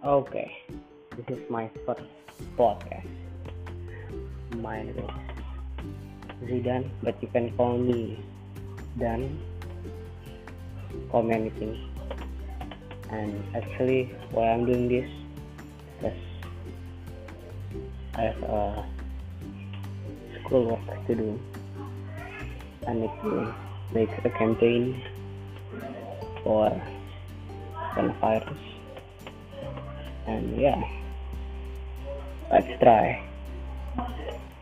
Okay, this is my first podcast. My name is Zidan, but you can call me Dan. Call me anything. And actually, why I'm doing this? Because I have a school work to do. I need to make a campaign for coronavirus. And yeah, let's try.